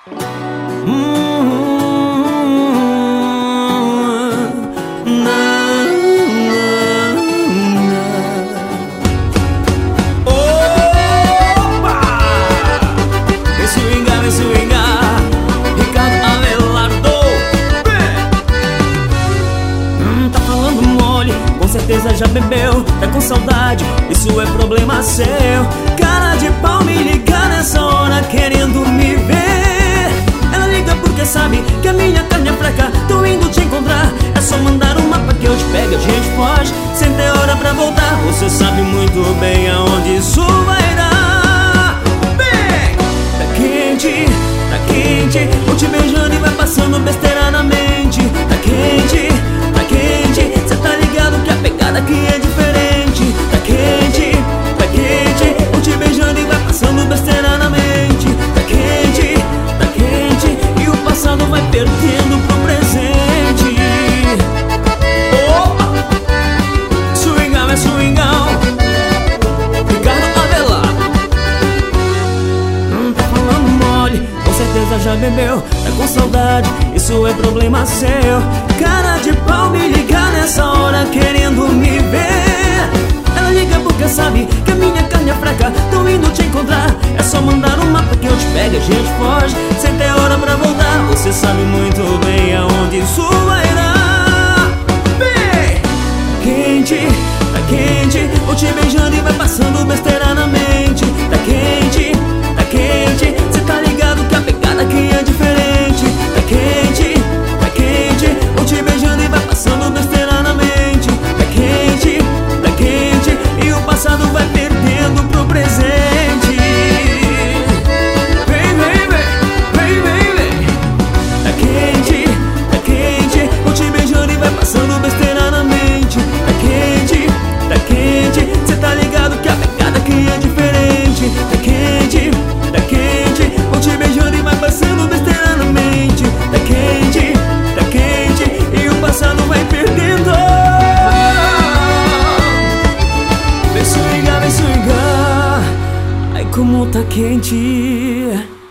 Opa! Vem swingar, Ricardo Abelardo. Tá falando mole, com certeza já bebeu. Tá com saudade, isso é problema seu. Cara de pau me liga nessa hora querendo me ver. Ela liga porque sabe que a minha carne é fraca. Tô indo te encontrar, é só mandar um mapa que eu te pego. A gente foge, sem ter hora pra voltar. Você sabe muito bem aonde isso vai dar. Vem! Tá quente, vou te beijando e vai passando besteira na mente. Tá quente, cê tá ligado que a pegada aqui é diferente. Tá quente, vou te beijando e vai passando besteira na mente. Tá quente, e o passado vai perdendo pro presente. Opa! Swingão, Ricardo Abelardo. Tá falando mole, com certeza já bebeu. Tá com saudade, isso é problema seu. Cara de pau me liga nessa hora querendo me ver. Ela liga porque sabe que a minha carne é fraca. Tô indo te encontrar, é só mandar um mapa que eu te pego. A gente foge, sem ter hora pra voltar. Você sabe muito bem aonde isso vai dar. Vem! Tá quente, vou te beijando e vai passando besteira na mente. Tá quente, cê tá ligado que a pegada aqui é diferente. Tá quente, vou te beijando e vai passando besteira na mente. Tá quente, e o passado vai perdendo pro presente. Vem. Tá quente, vou te beijando e vai passando besteira na mente. Tá quente, cê tá ligado que a pegada aqui é diferente. Tá quente, vou te beijando e vai passando besteira na mente. Tá quente, e o passado vai perdendo. Vem swingar, ai como tá quente.